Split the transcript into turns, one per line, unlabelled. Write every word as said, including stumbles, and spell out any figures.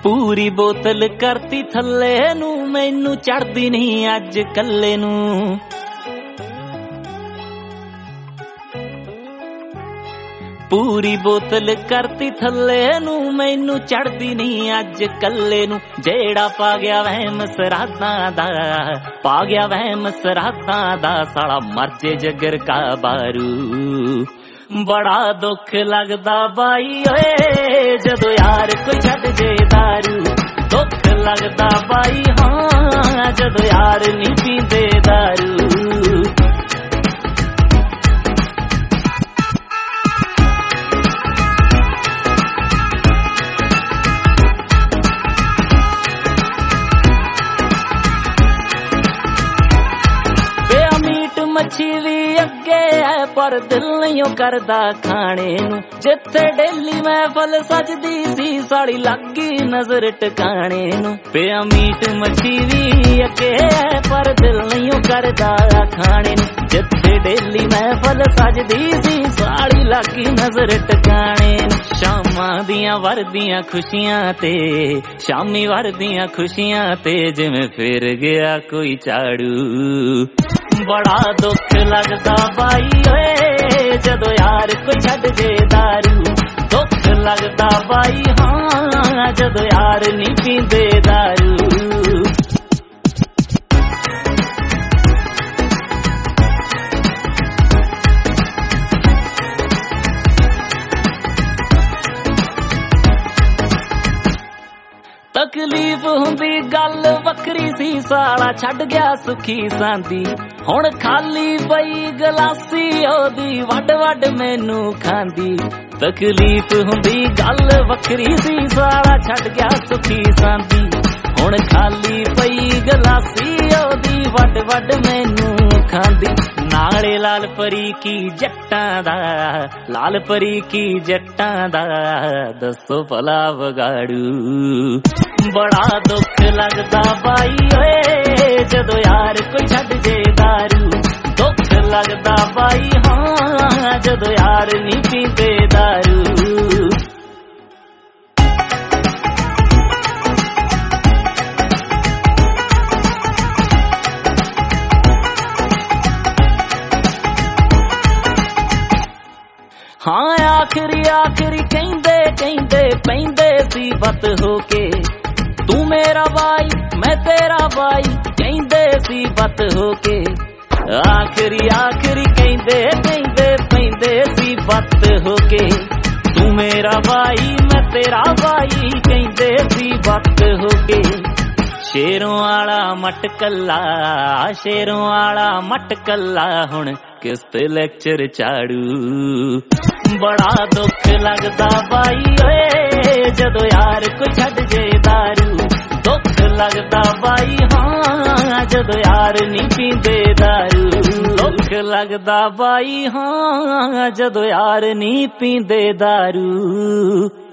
पूरी बोतल करती थल्ले नू, मैनू चढ़दी नहीं अज कल्ले नू। पूरी बोतल करती थल्ले नू, मैनू चढ़दी नहीं अज कल्ले नू। जेड़ा पा गया वहम सराधां दा, पा गया वहम सराधां दा, साला मरजे जगर का बारू। बड़ा दुख लगदा बाई ओए जदों यार कोई छड्ड जे दारू। दुख लगदा बाई हाँ जदों यार नी पींदे दारू। मच्छी भी अगे है पर दिल नहीं करदा खाने नू। जिथे डेली महफल सजदी सी साड़ी लगी नजर टकाने नू। पिया मीट मच्छी भी अगे है पर दिल नहीं करदा खाने नू। जिथे डेली महफल सजदी सी साड़ी लगी नजर टकाने नू। शामां दियां वरदियां खुशियां ते, शामी वरदियां खुशियां ते, जिवें फिर गया कोई झाड़ू। बड़ा दुख लगदा बाई ओए जदों यार कोई छड्ड जे दारू। दुख लगदा बाई हाँ जदों यार नी पींदे दारू। तकलीफ हुंदी गल वक्री सी, साला छड्ड गया सुखी सांदी। हुण खाली पई गलासी ओदी वड वड मैनू खांदी। तकलीफ हुंदी गल वक्री सी, साला छड्ड गया सुखी सांदी। हुण खाली पई गलासी ओदी वड वड मैनू खांदी। नाले लाल परी की जट्टां दा, लाल परी की जट्टां दा, दसो भला वगाड़ू। बड़ा दुख लगदा बाई ओए जदों यार कोई छड्ड जे दारू। दुख लगदा बाई हाँ जदों यार नी पींदे दारू। हाँ आखिरी आखिरी कहंदे कहंदे पैंदे सी बत होके। तू मेरा भाई मैं तेरा भाई कहंदे सी बत होके। आखिरी आखिरी कहंदे कहंदे पैंदे सी बत होके। तू मेरा भाई मैं तेरा भाई कहंदे सी बत होके। शेरों आला मटकला, शेरों आला मटकला, हुण किस ते लेक्चर झाड़ू। बड़ा दुख लगदा बाई ओए जदों यार कोई छड्ड जे दारू। दुख लगदा बाई हाँ जदों यार नी पींदे दारू। दुख लगदा बाई हाँ जदों यार नी पींदे दारू।